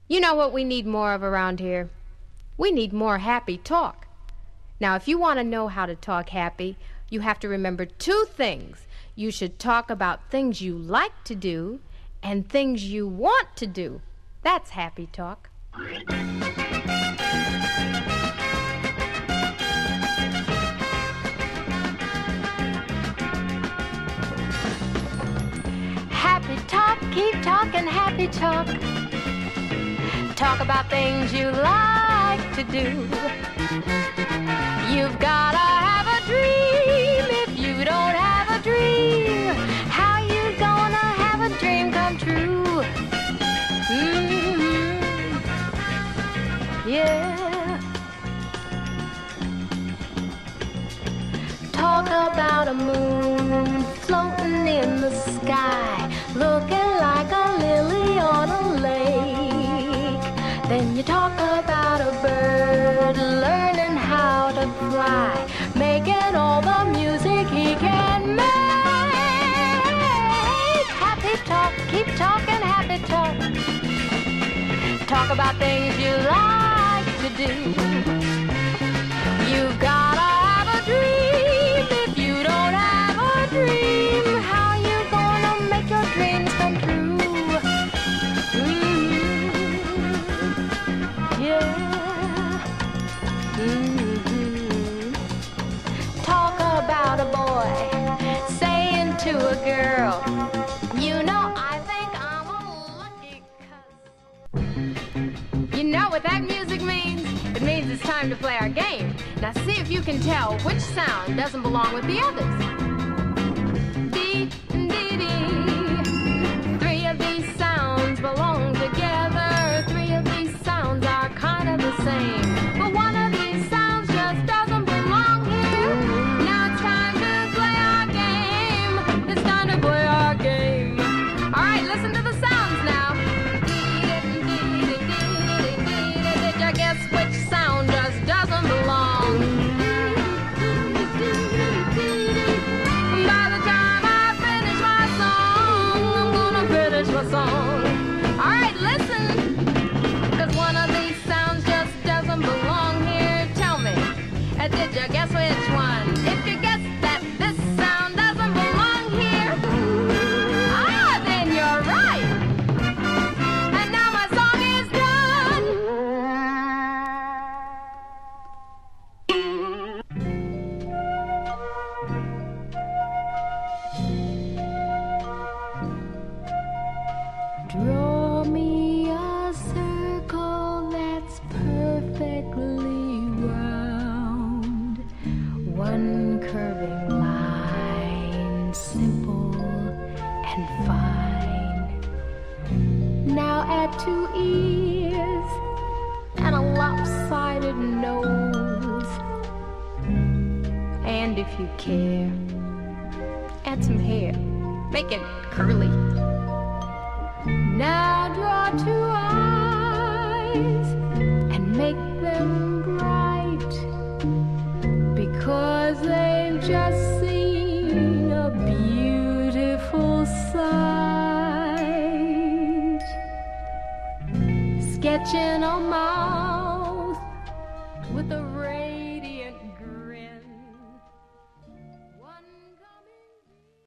You know what we need more of around here? We need more happy talk. Now, if you want to know how to talk happy, you have to remember two things. You should talk about things you like to do and things you want to do. That's happy talk. Happy talk, keep talking happy talk. Talk about things you like to do. You've gotta have a dream. If you don't have a dream, how you gonna have a dream come true? Yeah. Talk about a moon floating in the sky, looking like a lily on a lake. Then you talk about a bird learning how to fly, making all the music he can make. Happy talk, keep talking happy talk. Talk about things you like to do. You've gotta have a dream. If you don't have a dream, how you gonna make your dreams come true? Yeah. Talk about a boy saying to a girl, you know, I think I'm a lucky 'cause... You know what that music means? It means it's time to play our game. Now see if you can tell which sound doesn't belong with the others. Dee, dee, dee. Three of these sounds belong together. Three of these sounds are kind of the same. But one of these sounds just doesn't belong here. Now it's time to play our game. It's time to play our game. All right, listen to the sounds now. Did you guess which sound just doesn't belong? By the time I finish my song, I'm gonna finish my song. All right, listen, 'cause one of these sounds just doesn't belong here. Tell me, did you guess which one? If you guess that this sound doesn't belong here, then you're right. And now my song is done. Draw me a circle that's perfectly round, one curving line, simple and fine. Now add two ears and a lopsided nose, and if you care, add some hair, make it curly. Now draw two eyes and make them bright, because they've just seen a beautiful sight. Sketching on my